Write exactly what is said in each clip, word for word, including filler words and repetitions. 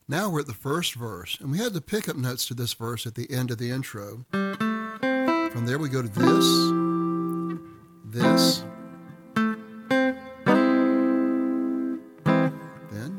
Now we're at the first verse, and we had the pickup notes to this verse at the end of the intro. From there we go to this, this, then,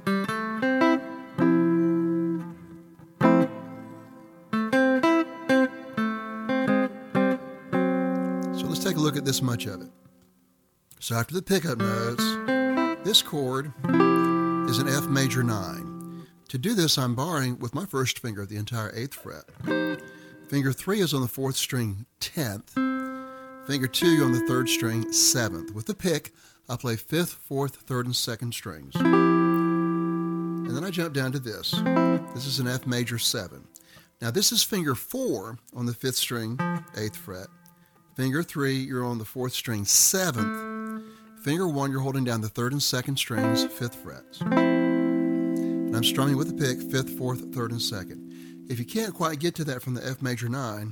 so let's take a look at this much of it. So after the pickup notes, this chord is an F major nine. To do this, I'm barring with my first finger the entire eighth fret. Finger three is on the fourth string, tenth. Finger two on the third string, seventh. With the pick, I play fifth, fourth, third, and second strings. And then I jump down to this. This is an F major seven. Now this is finger four on the fifth string, eighth fret. Finger three, you're on the fourth string, seventh. Finger one, you're holding down the third and second strings, fifth frets. And I'm strumming with the pick, fifth, fourth, third, and second. If you can't quite get to that from the F major nine,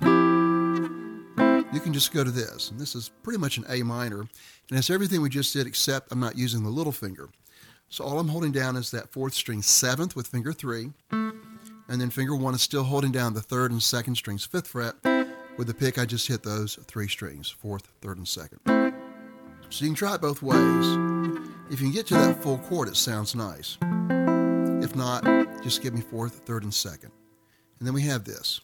you can just go to this. And this is pretty much an A minor. And it's everything we just did except I'm not using the little finger. So all I'm holding down is that fourth string, seventh with finger three. And then finger one is still holding down the third and second strings, fifth fret. With the pick, I just hit those three strings, fourth, third, and second. So you can try it both ways. If you can get to that full chord, it sounds nice. If not, just give me fourth, third, and second. And then we have this.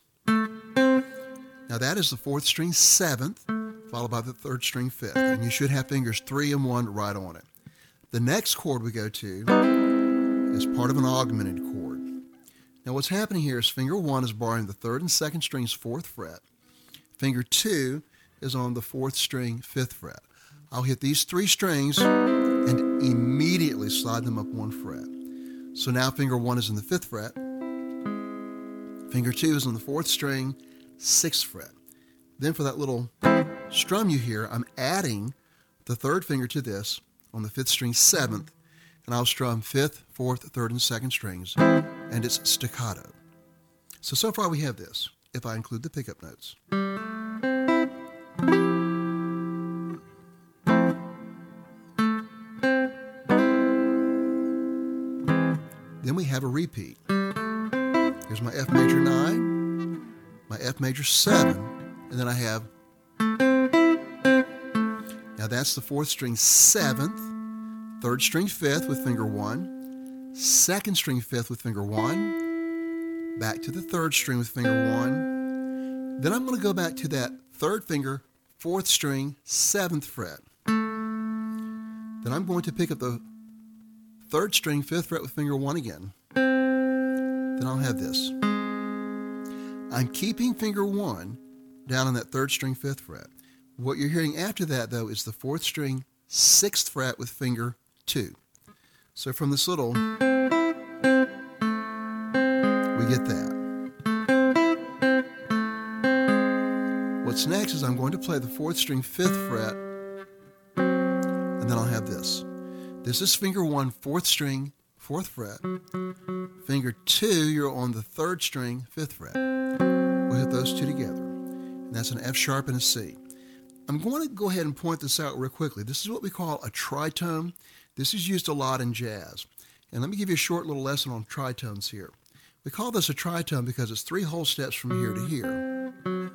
Now that is the fourth string, seventh, followed by the third string, fifth. And you should have fingers three and one right on it. The next chord we go to is part of an augmented chord. Now what's happening here is finger one is barring the third and second strings, fourth fret. Finger two is on the fourth string, fifth fret. I'll hit these three strings and immediately slide them up one fret. So now finger one is in the fifth fret. Finger two is on the fourth string, sixth fret. Then for that little strum you hear, I'm adding the third finger to this on the fifth string, seventh, and I'll strum fifth, fourth, third, and second strings, and it's staccato. So, so far we have this, if I include the pickup notes. Then we have a repeat. Here's my F major nine, my F major seven, and then I have, now that's the fourth string, seventh, third string, fifth with finger one, second string, fifth with finger one, back to the third string with finger one. Then I'm going to go back to that third finger, fourth string, seventh fret. Then I'm going to pick up the third string, fifth fret with finger one again. Then I'll have this. I'm keeping finger one down on that third string, fifth fret. What you're hearing after that, though, is the fourth string, sixth fret with finger two. So from this little, we get that. What's next is I'm going to play the fourth string, fifth fret, and then I'll have this. This is finger one, fourth string, fourth fret. Finger two, you're on the third string, fifth fret. We'll hit those two together. And that's an F sharp and a C. I'm going to go ahead and point this out real quickly. This is what we call a tritone. This is used a lot in jazz. And let me give you a short little lesson on tritones here. We call this a tritone because it's three whole steps from here to here.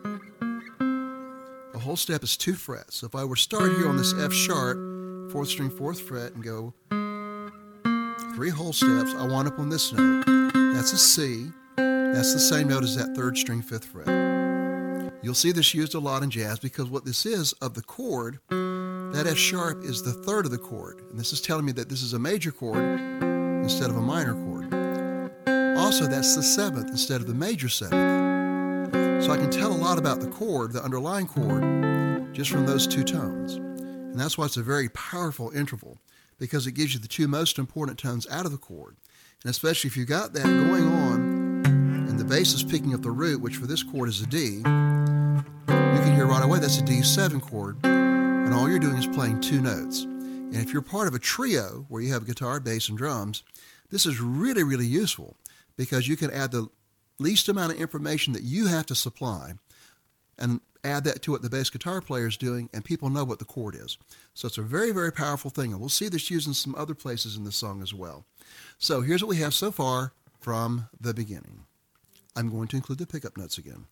A whole step is two frets. So if I were to start here on this F sharp, fourth string, fourth fret, and go three whole steps, I wind up on this note. That's a C. That's the same note as that third string, fifth fret. You'll see this used a lot in jazz because what this is of the chord, that F sharp is the third of the chord. And this is telling me that this is a major chord instead of a minor chord. Also, that's the seventh instead of the major seventh. So I can tell a lot about the chord, the underlying chord, just from those two tones. And that's why it's a very powerful interval, because it gives you the two most important tones out of the chord. And especially if you got that going on, and the bass is picking up the root, which for this chord is a D, you can hear right away that's a D seven chord, and all you're doing is playing two notes. And if you're part of a trio where you have guitar, bass, and drums, this is really, really useful because you can add the least amount of information that you have to supply and add that to what the bass guitar player is doing, and people know what the chord is. So it's a very, very powerful thing, and we'll see this used in some other places in the song as well. So here's what we have so far from the beginning. I'm going to include the pickup notes again.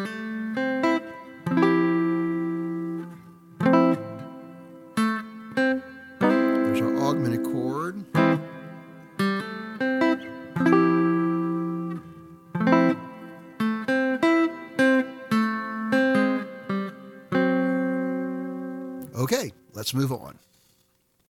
There's our augmented chord. Okay, let's move on.